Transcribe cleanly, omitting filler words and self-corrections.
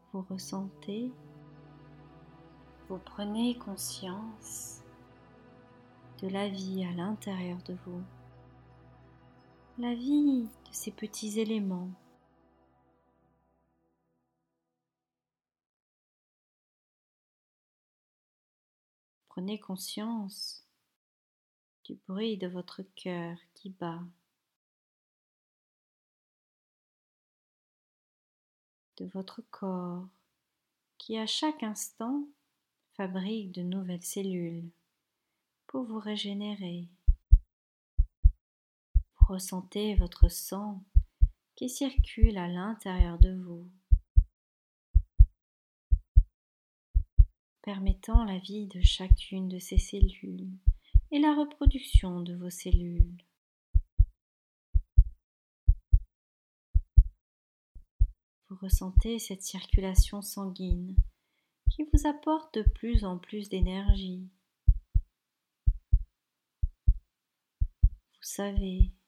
vous ressentez, vous prenez conscience de la vie à l'intérieur de vous, la vie de ces petits éléments. Prenez conscience du bruit de votre cœur qui bat, de votre corps qui à chaque instant fabrique de nouvelles cellules pour vous régénérer. Vous ressentez votre sang qui circule à l'intérieur de vous, permettant la vie de chacune de ces cellules et la reproduction de vos cellules. Vous ressentez cette circulation sanguine qui vous apporte de plus en plus d'énergie. Vous savez